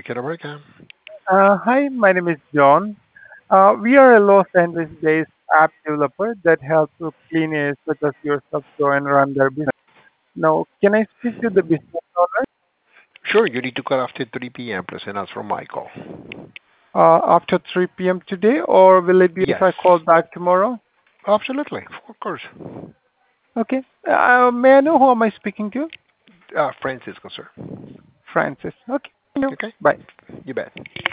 America. Hi, my name is John. We are a Los Angeles-based app developer that helps with cleaners such as yourself grow and run their business. Now, can I speak to the business owner Sure, you need to call after 3 p.m. Please announce from Michael. after 3 p.m. today, or will it be if Yes, I call back tomorrow? absolutely, of course. Okay. May I know who am I speaking to? Francisco, sir. Francis. Okay. Thank you. Okay, Bye. you bet.